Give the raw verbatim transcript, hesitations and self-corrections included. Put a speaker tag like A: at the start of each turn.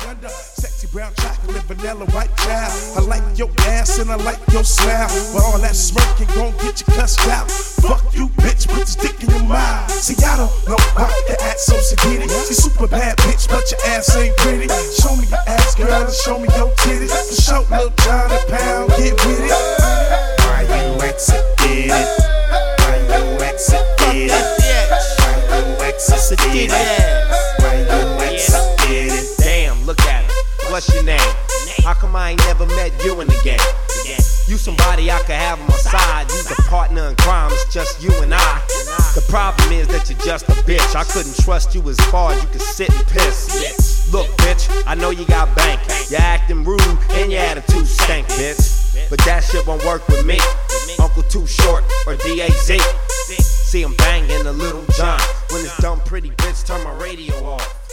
A: Sexy brown chocolate, vanilla white child. I like your ass and I like your smile. But all that smirking gon' get you cussed out. Fuck you, bitch, put this dick in your mouth. See, I don't know why your ass so sedity. She super bad, bitch, but your ass ain't pretty. Show me your ass, girl, and show me your titties. For show, Lil John a pound, get with it.
B: Why you exited it? Why you exited it? Why you exited it? Why you exited it?
C: Damn, look at it. What's your name? How come I ain't never met you in the game? You somebody I could have on my side. You the partner in crime, it's just you and I. The problem is that you're just a bitch. I couldn't trust you as far as you could sit and piss. Look, bitch, I know you got bank. You're acting rude and your attitude stank, bitch. But that shit won't work with me. Uncle Too Short or D A Z. See him banging a Little John. When it's done, pretty bitch, turn my radio off.